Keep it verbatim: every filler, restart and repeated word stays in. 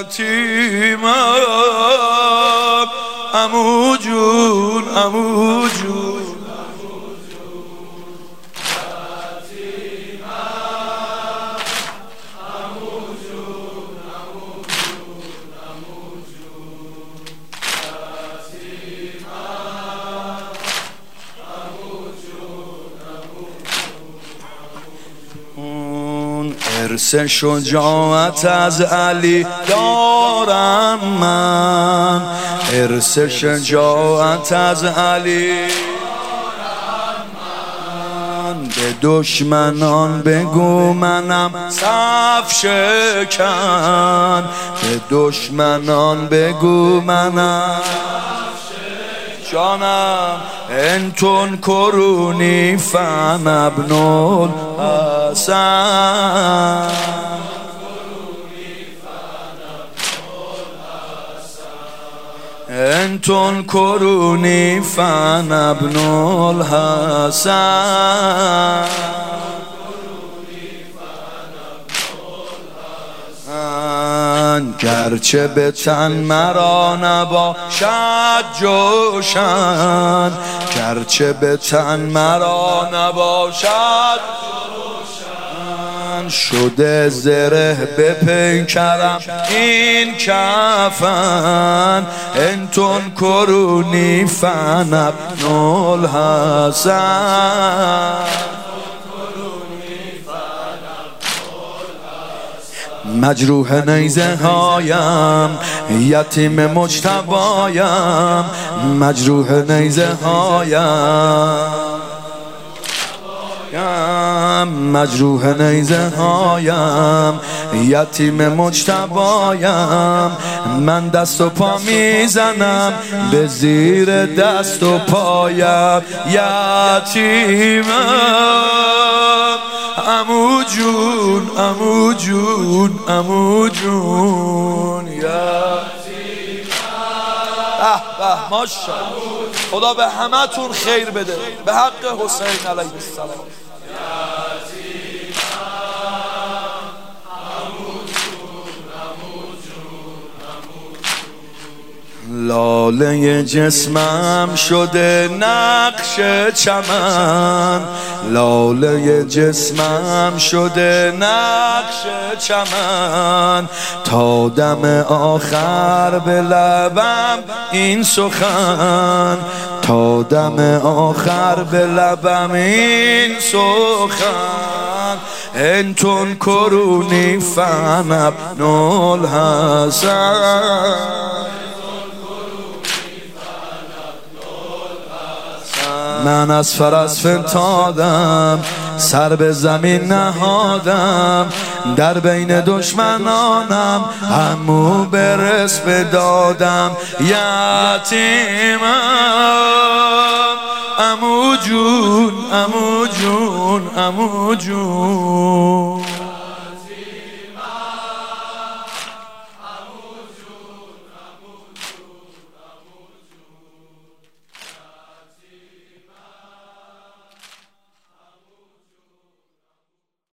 یتیمم عمو جون عمو جون ارث شجاعت از علی دارم من، ارث شجاعت از علی دارم من. به دشمنان بگو منم صف شکن، به دشمنان بگو منم جانم. انتون کرونی فن ابن الحسن، انتون کرونی فن ابن الحسن. گرچه به تن مرا نباشد جوشن، گرچه به تن مرا نباشد جوشن. شده زره به پیکرم این کفن، انتون کرونی فن ابن الحسن. مجروح نیزه هایم یتیم مجتبایم، مجروح نیزه هایم مجروح نیزه هایم یتیم مجتبایم. من دست و پا میزنم به زیر دست و پایم، یتیمم عمو جون عمو جون عمو جون. یتیمم به به ماشاءالله، خدا به همه تون خیر بده به حق حسین علیه السلام. لاله جسمم شده نقش چمن، لاله جسمم شده نقش چمن. تا دم آخر به لبم این سخن، تا دم آخر به لبم این سخن. انتون کرونی فن ابن الحسن. من از فرس فتادم سر به زمین نهادم، در بین دشمنانم همو برس بدادم. یتیمم عمو جون عمو جون عمو جون.